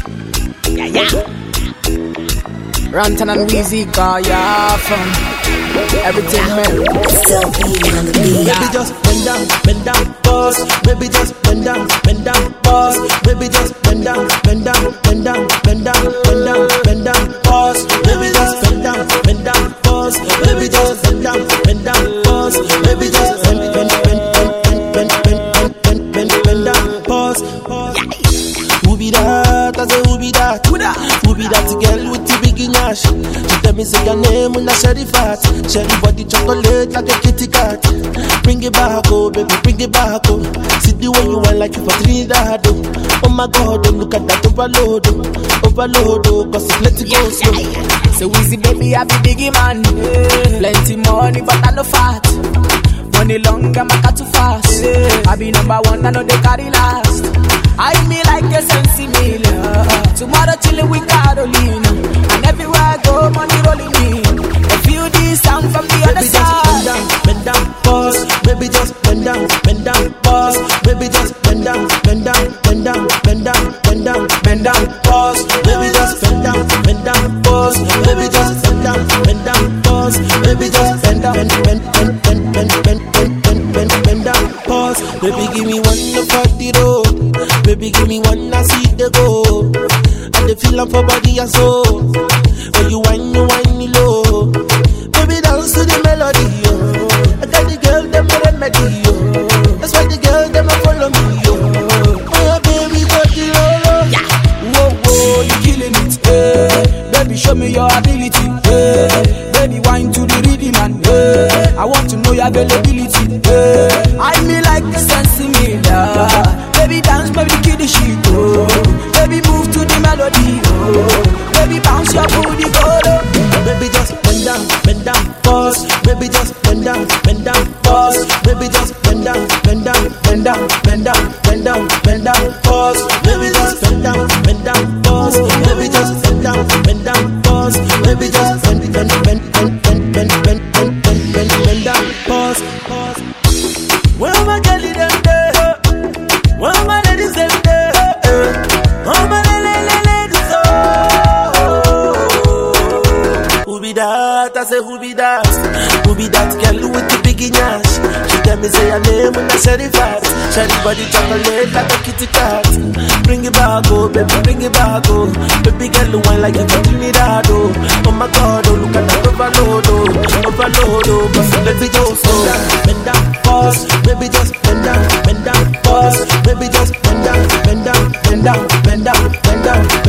Yeah. Rantan and Weezy got ya fun. Everything man. Still beating on the beat. Baby just bend down, pause. Baby just bend down, pause. Baby just bend down, pause. Baby just bend down, pause. Baby just bend down, pause. Baby just bend down, pause. Who be that? I say who be that? Who be that girl with the big nash? She tell me say your name when I share it fat. Share the body chocolate like a kitty cat. Bring it back, oh baby, bring it back, oh. See the way you want like you for Trinidad, oh. Oh my God, oh, look at that overload, oh, cause it's let it go slow. So Weezy baby, I be biggie man. Plenty money, but I no fat. Money long, I'm a cat too fast. I be number one, I know they carry last. I me like a sensi meal. Tomorrow chillin' with Carolina. And everywhere I go, money rolling in. I feel this sound from the other side. Bend down, pause. Baby just bend down, pause. Baby just bend down, pause. Baby just bend down, pause. Baby just bend down, pause. Baby just bend down, pause. Baby give me one for the road. Baby give me one, I see the go. And the feeling for body and soul. When you whine low. Baby dance to the melody, yo. I got the girl, them a remedy, yo. That's why the girl, them a follow me, yo. Oh baby, body low. Yeah. Whoa, you killing it, eh. Baby, show me your ability, eh. Baby, wine to the rhythm and eh. I want to know your availability, eh. I me like the sensi meal, baby dance, baby kill the shit, oh. Baby move to the melody, oh. Baby bounce your booty, go. Baby just bend down, pause. Baby just bend down, pause. Baby just bend down, pause. Baby just bend down, pause. Baby just bend down, pause. Baby just bend down, pause. Where my girlie them there? Where my ladies them there? Where my ladies oh? Who be that? I say who be that? Who be that girl with the big nash? She tell me say her name when I share it fat. Share the body chocolate like a kitty cat. Bring it back, oh baby, bring it back, oh. Baby girl who wine like you for Trinidad, oh. Oh my God, oh look at that overload, oh. Cause let me go so bend down, pause. Baby just bend down, pause. Baby just bend down,